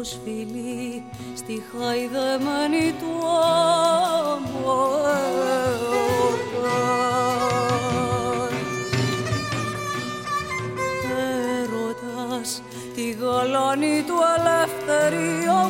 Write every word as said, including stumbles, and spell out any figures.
φιλί στη χαϊδεμένη του άμμο έρωτας. Έρωτας τη γαλάνη του ελευθερία